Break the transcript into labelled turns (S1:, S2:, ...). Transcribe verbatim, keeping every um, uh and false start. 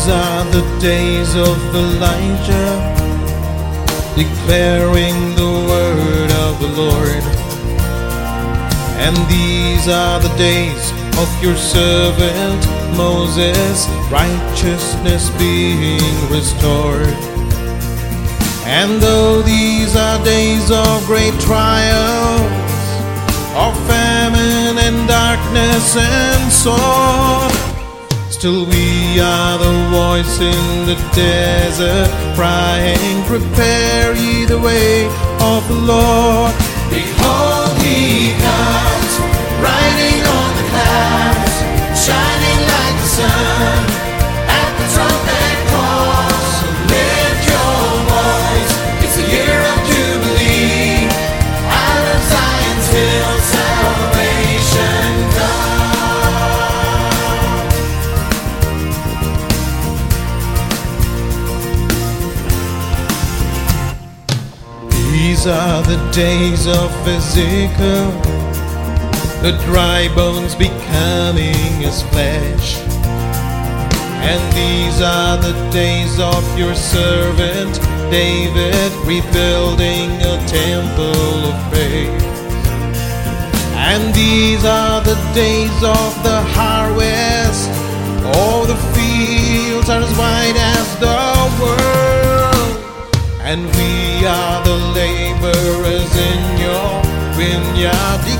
S1: These are the days of Elijah, declaring the word of the Lord. And these are the days of your servant Moses, righteousness being restored. And though these are days of great trials, of famine and darkness and sword, still we are the voice in the desert, crying, prepare ye the way of the Lord.
S2: Behold, he comes, riding on the clouds, shining like the sun, at the trumpet call. So lift your voice, it's the year of Jubilee, out of Zion's hill salvation comes.
S1: These are the days of Ezekiel, the dry bones becoming as flesh. And these are the days of your servant David, rebuilding a temple of faith. And these are the days of the harvest, all the fields are as white as the world. And we are the laborers in your vineyard,